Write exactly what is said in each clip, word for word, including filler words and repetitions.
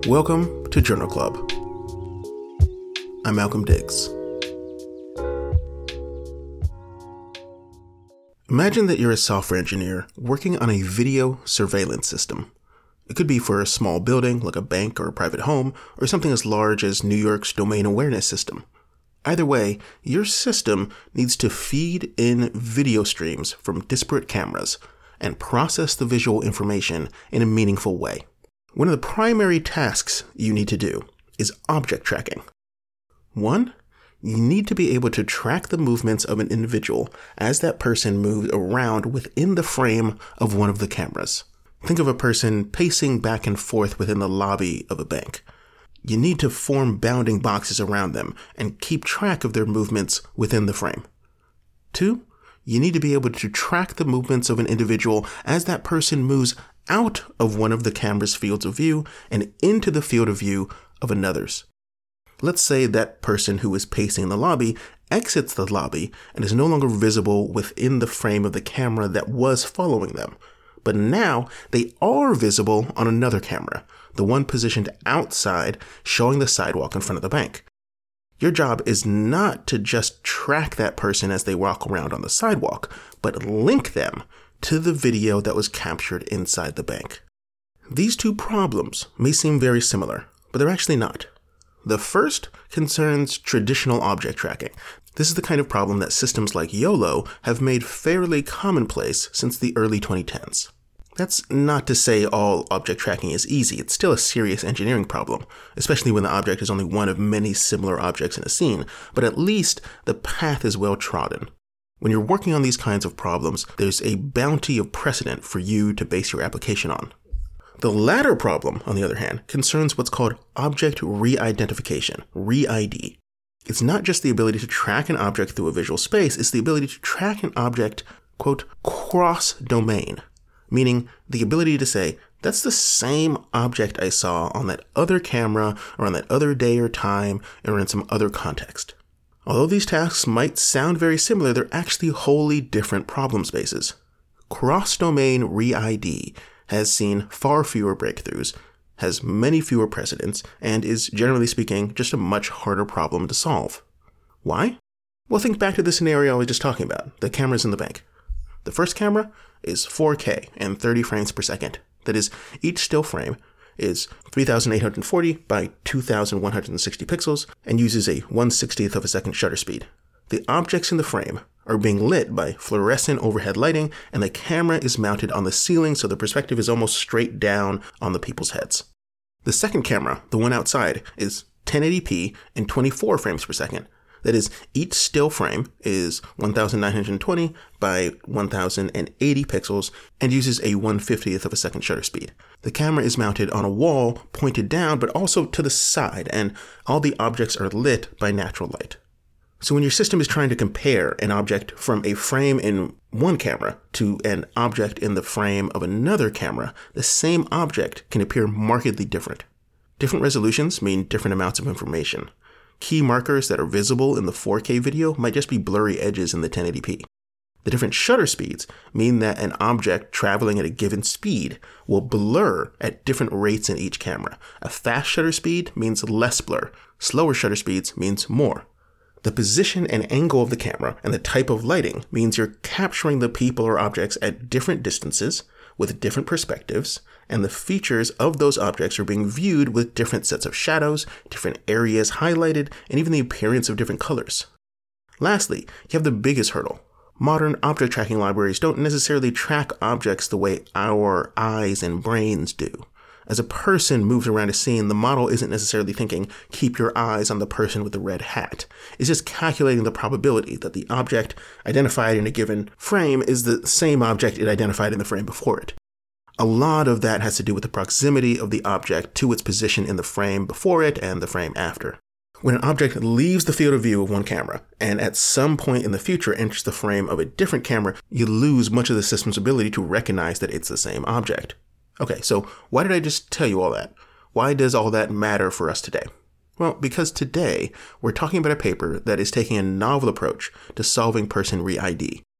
Welcome to Journal Club. I'm Malcolm Diggs. Imagine that you're a software engineer working on a video surveillance system. It could be for a small building like a bank or a private home, or something as large as New York's domain awareness system. Either way, your system needs to feed in video streams from disparate cameras and process the visual information in a meaningful way. One of the primary tasks you need to do is object tracking. One, you need to be able to track the movements of an individual as that person moves around within the frame of one of the cameras. Think of a person pacing back and forth within the lobby of a bank. You need to form bounding boxes around them and keep track of their movements within the frame. Two, you need to be able to track the movements of an individual as that person moves out of one of the camera's fields of view and into the field of view of another's. Let's say that person who is pacing the lobby exits the lobby and is no longer visible within the frame of the camera that was following them. But now they are visible on another camera, the one positioned outside, showing the sidewalk in front of the bank. Your job is not to just track that person as they walk around on the sidewalk, but link them to the video that was captured inside the bank. These two problems may seem very similar, but they're actually not. The first concerns traditional object tracking. This is the kind of problem that systems like YOLO have made fairly commonplace since the early twenty tens. That's not to say all object tracking is easy. It's still a serious engineering problem, especially when the object is only one of many similar objects in a scene, but at least the path is well trodden. When you're working on these kinds of problems, there's a bounty of precedent for you to base your application on. The latter problem, on the other hand, concerns what's called object re-identification, R E I D. It's not just the ability to track an object through a visual space, it's the ability to track an object, quote, cross-domain, meaning the ability to say, that's the same object I saw on that other camera or on that other day or time or in some other context. Although these tasks might sound very similar, they're actually wholly different problem spaces. Cross-domain R E I D has seen far fewer breakthroughs, has many fewer precedents, and is, generally speaking, just a much harder problem to solve. Why? Well, think back to the scenario I was just talking about, the cameras in the bank. The first camera is four K and thirty frames per second. That is, each still frame is three thousand eight hundred forty by two thousand one hundred sixty pixels and uses a one sixtieth of a second shutter speed. The objects in the frame are being lit by fluorescent overhead lighting, and the camera is mounted on the ceiling so the perspective is almost straight down on the people's heads. The second camera, the one outside, is ten eighty p and twenty-four frames per second. That is, each still frame is one thousand nine hundred twenty by one thousand eighty pixels and uses a one fiftieth of a second shutter speed. The camera is mounted on a wall pointed down but also to the side, and all the objects are lit by natural light. So when your system is trying to compare an object from a frame in one camera to an object in the frame of another camera, the same object can appear markedly different. Different resolutions mean different amounts of information. Key markers that are visible in the four K video might just be blurry edges in the ten eighty p. The different shutter speeds mean that an object traveling at a given speed will blur at different rates in each camera. A fast shutter speed means less blur. Slower shutter speeds means more. The position and angle of the camera and the type of lighting means you're capturing the people or objects at different distances with different perspectives, and the features of those objects are being viewed with different sets of shadows, different areas highlighted, and even the appearance of different colors. Lastly, you have the biggest hurdle. Modern object tracking libraries don't necessarily track objects the way our eyes and brains do. As a person moves around a scene, the model isn't necessarily thinking, keep your eyes on the person with the red hat. It's just calculating the probability that the object identified in a given frame is the same object it identified in the frame before it. A lot of that has to do with the proximity of the object to its position in the frame before it and the frame after. When an object leaves the field of view of one camera and at some point in the future enters the frame of a different camera, you lose much of the system's ability to recognize that it's the same object. Okay, so why did I just tell you all that? Why does all that matter for us today? Well, because today we're talking about a paper that is taking a novel approach to solving person re-I D.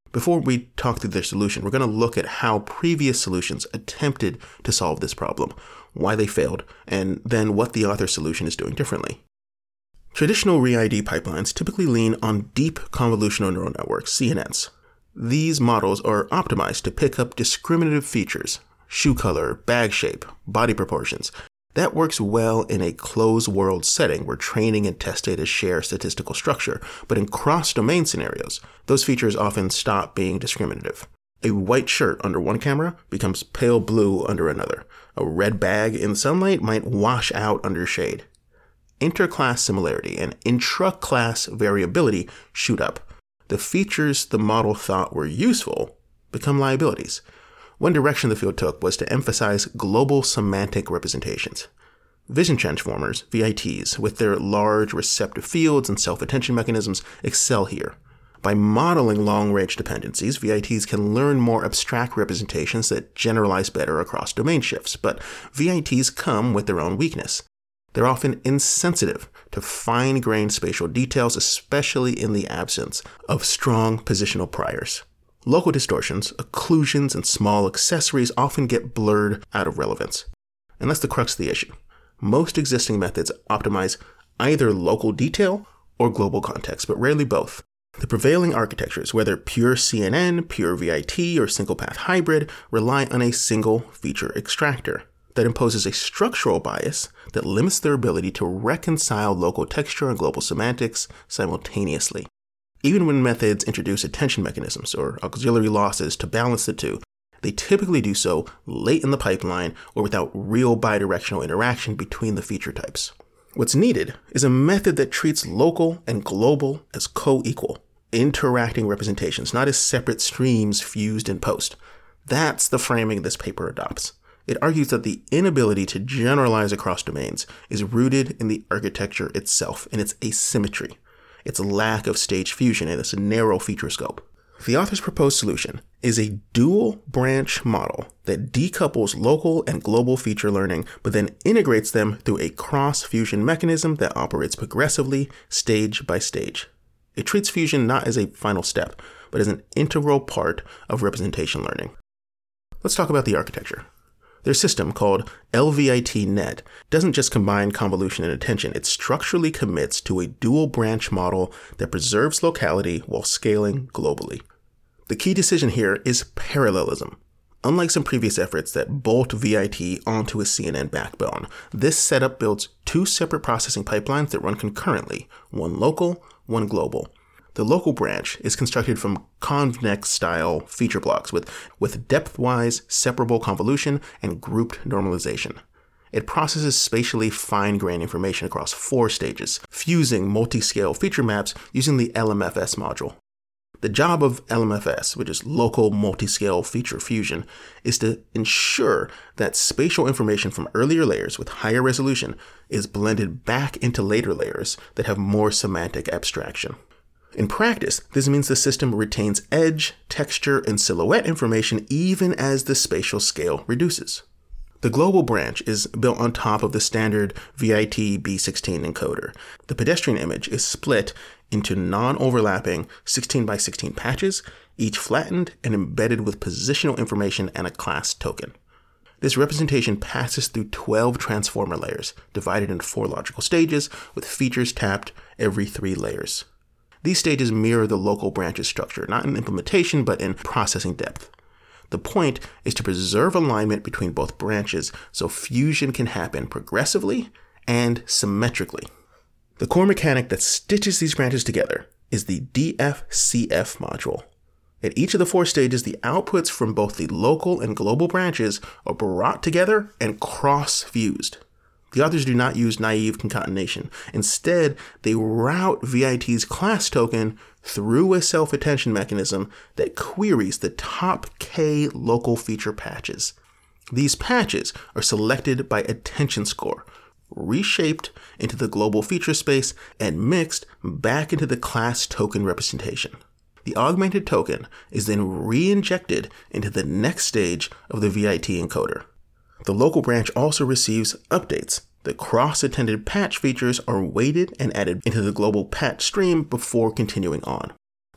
Before we talk through their solution, we're going to look at how previous solutions attempted to solve this problem, why they failed, and then what the author's solution is doing differently. Traditional R E I D pipelines typically lean on deep convolutional neural networks, C N Ns. These models are optimized to pick up discriminative features, shoe color, bag shape, body proportions. That works well in a closed world setting where training and test data share statistical structure, but in cross-domain scenarios, those features often stop being discriminative. A white shirt under one camera becomes pale blue under another. A red bag in sunlight might wash out under shade. Interclass similarity and intra-class variability shoot up. The features the model thought were useful become liabilities. One direction the field took was to emphasize global semantic representations. Vision transformers, V I Ts, with their large receptive fields and self-attention mechanisms, excel here. By modeling long-range dependencies, V I Ts can learn more abstract representations that generalize better across domain shifts, but V I Ts come with their own weakness. They're often insensitive to fine-grained spatial details, especially in the absence of strong positional priors. Local distortions, occlusions, and small accessories often get blurred out of relevance. And that's the crux of the issue. Most existing methods optimize either local detail or global context, but rarely both. The prevailing architectures, whether pure C N N, pure V I T, or single-path hybrid, rely on a single feature extractor that imposes a structural bias that limits their ability to reconcile local texture and global semantics simultaneously. Even when methods introduce attention mechanisms or auxiliary losses to balance the two, they typically do so late in the pipeline or without real bidirectional interaction between the feature types. What's needed is a method that treats local and global as co-equal, interacting representations, not as separate streams fused in post. That's the framing this paper adopts. It argues that the inability to generalize across domains is rooted in the architecture itself, in its asymmetry, its lack of stage fusion, and its narrow feature scope. The author's proposed solution is a dual branch model that decouples local and global feature learning, but then integrates them through a cross-fusion mechanism that operates progressively, stage by stage. It treats fusion not as a final step, but as an integral part of representation learning. Let's talk about the architecture. Their system, called L V I T net, doesn't just combine convolution and attention, it structurally commits to a dual branch model that preserves locality while scaling globally. The key decision here is parallelism. Unlike some previous efforts that bolt V I T onto a C N N backbone, this setup builds two separate processing pipelines that run concurrently, one local, one global. The local branch is constructed from convex-style feature blocks with, with depth-wise separable convolution and grouped normalization. It processes spatially fine-grained information across four stages, fusing multi-scale feature maps using the L M F S module. The job of L M F S, which is Local Multi-Scale Feature Fusion, is to ensure that spatial information from earlier layers with higher resolution is blended back into later layers that have more semantic abstraction. In practice, this means the system retains edge, texture, and silhouette information even as the spatial scale reduces. The global branch is built on top of the standard V I T B sixteen encoder. The pedestrian image is split into non-overlapping sixteen by sixteen patches, each flattened and embedded with positional information and a class token. This representation passes through twelve transformer layers, divided into four logical stages, with features tapped every three layers. These stages mirror the local branch's structure, not in implementation, but in processing depth. The point is to preserve alignment between both branches so fusion can happen progressively and symmetrically. The core mechanic that stitches these branches together is the D F C F module. At each of the four stages, the outputs from both the local and global branches are brought together and cross-fused. The authors do not use naive concatenation. Instead, they route V I T's class token through a self-attention mechanism that queries the top K local feature patches. These patches are selected by attention score, reshaped into the global feature space, and mixed back into the class token representation. The augmented token is then re-injected into the next stage of the V I T encoder. The local branch also receives updates. The cross-attended patch features are weighted and added into the global patch stream before continuing on.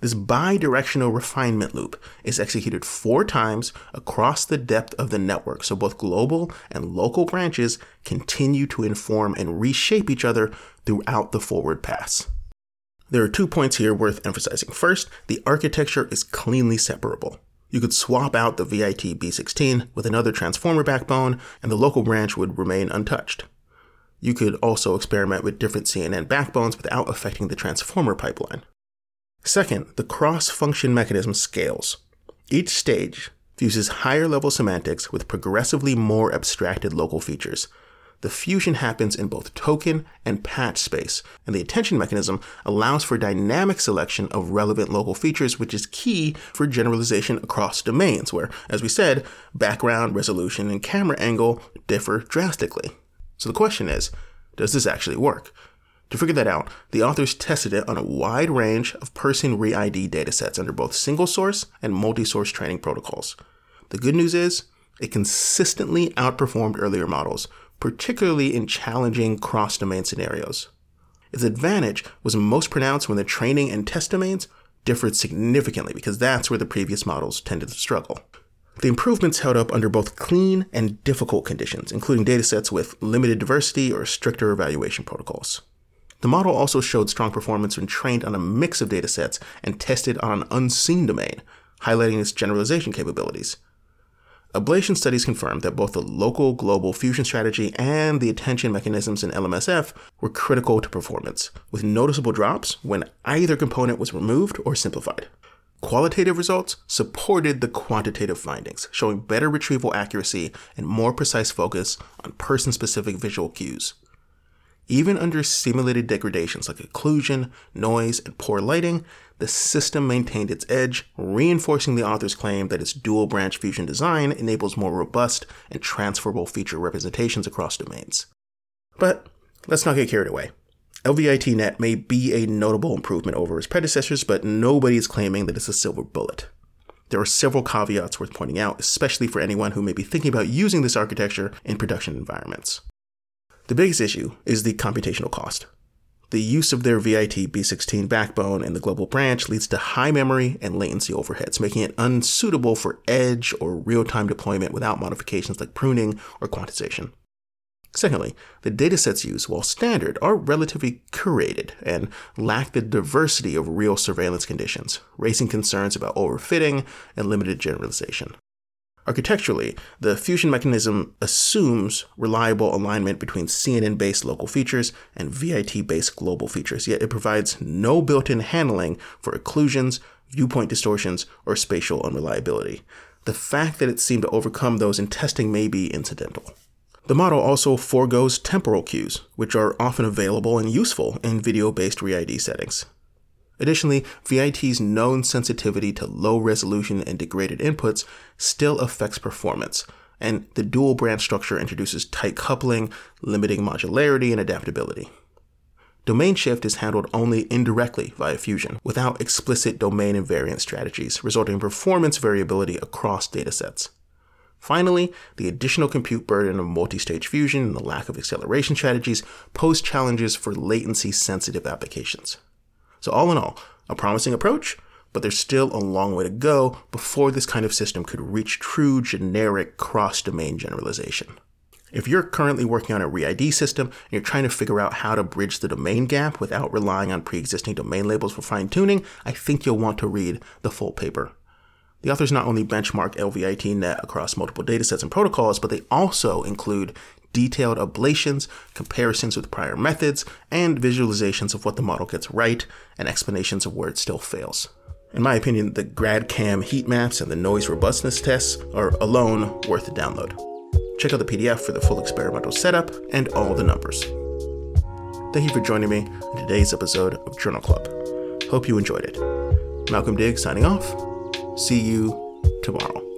This bidirectional refinement loop is executed four times across the depth of the network, so both global and local branches continue to inform and reshape each other throughout the forward pass. There are two points here worth emphasizing. First, the architecture is cleanly separable. You could swap out the V I T B sixteen with another transformer backbone, and the local branch would remain untouched. You could also experiment with different C N N backbones without affecting the transformer pipeline. Second, the cross-function mechanism scales. Each stage fuses higher-level semantics with progressively more abstracted local features. The fusion happens in both token and patch space, and the attention mechanism allows for dynamic selection of relevant local features, which is key for generalization across domains, where, as we said, background, resolution, and camera angle differ drastically. So the question is, does this actually work? To figure that out, the authors tested it on a wide range of person re-I D datasets under both single-source and multi-source training protocols. The good news is, it consistently outperformed earlier models, particularly in challenging cross-domain scenarios. Its advantage was most pronounced when the training and test domains differed significantly, because that's where the previous models tended to struggle. The improvements held up under both clean and difficult conditions, including datasets with limited diversity or stricter evaluation protocols. The model also showed strong performance when trained on a mix of datasets and tested on an unseen domain, highlighting its generalization capabilities. Ablation studies confirmed that both the local-global fusion strategy and the attention mechanisms in L M S F were critical to performance, with noticeable drops when either component was removed or simplified. Qualitative results supported the quantitative findings, showing better retrieval accuracy and more precise focus on person-specific visual cues. Even under simulated degradations like occlusion, noise, and poor lighting, the system maintained its edge, reinforcing the author's claim that its dual-branch fusion design enables more robust and transferable feature representations across domains. But let's not get carried away. L V I T Net may be a notable improvement over its predecessors, but nobody is claiming that it's a silver bullet. There are several caveats worth pointing out, especially for anyone who may be thinking about using this architecture in production environments. The biggest issue is the computational cost. The use of their V I T B sixteen backbone and the global branch leads to high memory and latency overheads, making it unsuitable for edge or real-time deployment without modifications like pruning or quantization. Secondly, the datasets used, while standard, are relatively curated and lack the diversity of real surveillance conditions, raising concerns about overfitting and limited generalization. Architecturally, the fusion mechanism assumes reliable alignment between C N N-based local features and V I T-based global features, yet it provides no built-in handling for occlusions, viewpoint distortions, or spatial unreliability. The fact that it seemed to overcome those in testing may be incidental. The model also forgoes temporal cues, which are often available and useful in video-based re-I D settings. Additionally, V I T's known sensitivity to low resolution and degraded inputs still affects performance, and the dual branch structure introduces tight coupling, limiting modularity and adaptability. Domain shift is handled only indirectly via fusion, without explicit domain invariant strategies, resulting in performance variability across datasets. Finally, the additional compute burden of multi-stage fusion and the lack of acceleration strategies pose challenges for latency-sensitive applications. So all in all, a promising approach, but there's still a long way to go before this kind of system could reach true generic cross-domain generalization. If you're currently working on a re-I D system and you're trying to figure out how to bridge the domain gap without relying on pre-existing domain labels for fine-tuning, I think you'll want to read the full paper. The authors not only benchmark L V I T Net across multiple datasets and protocols, but they also include detailed ablations, comparisons with prior methods, and visualizations of what the model gets right, and explanations of where it still fails. In my opinion, the GradCam heat maps and the noise robustness tests are alone worth the download. Check out the P D F for the full experimental setup and all the numbers. Thank you for joining me in today's episode of Journal Club. Hope you enjoyed it. Malcolm Diggs signing off. See you tomorrow.